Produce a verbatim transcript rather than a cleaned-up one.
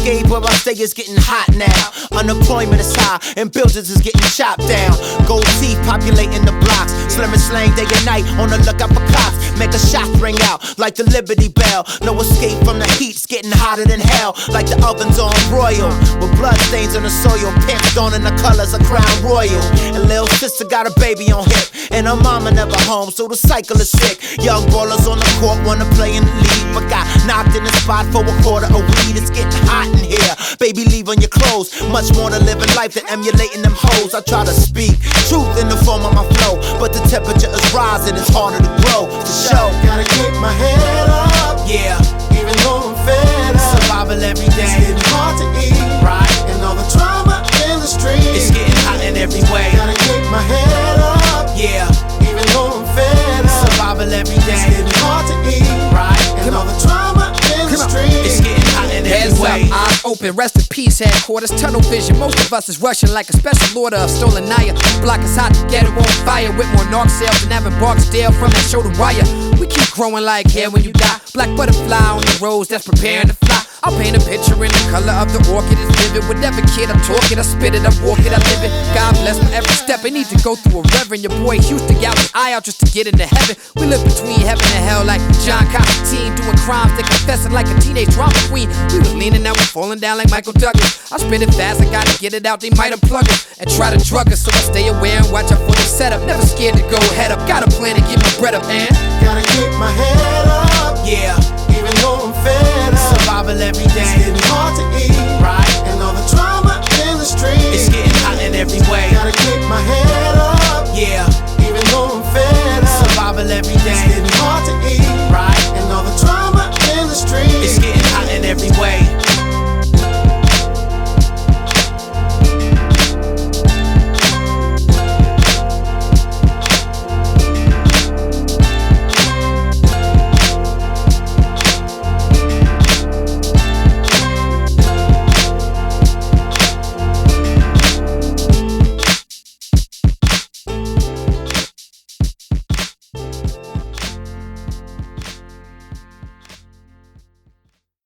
escape where I stay is getting hot now. Unemployment is high and buildings is getting chopped down. Gold teeth populating the blocks. Slim and slang day and night on the lookout for cops. Make a shot ring out like the Liberty Bell. No escape from the heat, it's getting hotter than hell. Like the ovens on broil, with blood stains on the soil. Pimps on in the colors of Crown Royal. And lil' sister got a baby on hip, and her mama never home, so the cycle is sick. Young ballers on the court wanna play in the league, but got knocked in the spot for a quarter of weed. It's getting hot in here, baby leave on your clothes. Much more to living life than emulating them hoes. I try to speak truth in the form of my flow, but the temperature is rising, it's harder to grow. For sure, gotta keep my head up, yeah, even though I'm fed up. Survival every day, it's getting hard to eat, right? And all the drama in the street, it's getting hot in every way. Gotta keep my head up, yeah, even though I'm fed up. Survival every day, it's getting hard to eat, right? And all the drama in the street, it's getting hot in every Heads way. up, eyes open, rest in peace, headquarters, tunnel vision. Most of us is rushing like a special order of stolen Naya. Block is hot, get it on fire. With more narc sales than Evan Barksdale from that shoulder wire. We keep growing like hair when you die. Black butterfly on the rose that's preparing to fly. I'll paint a picture in the color of the orchid. It's vivid. Whatever kid I'm talking, I spit it, I walk it, I live it. God bless my every step. I need to go through a reverend. Your boy Houston got his eye out just to get into heaven. We live between heaven and hell like John Constantine, doing crimes that confessing like a teenage drama queen. We was leaning, now we're falling down like Michael Douglas. I spit it fast, I gotta get it out. They might unplug us and try to drug us, so I stay aware and watch out for the setup. Never scared to go head up. Got a plan to get my bread up, man. gotta keep my head up, Yeah, even though I'm fed up. survival every day.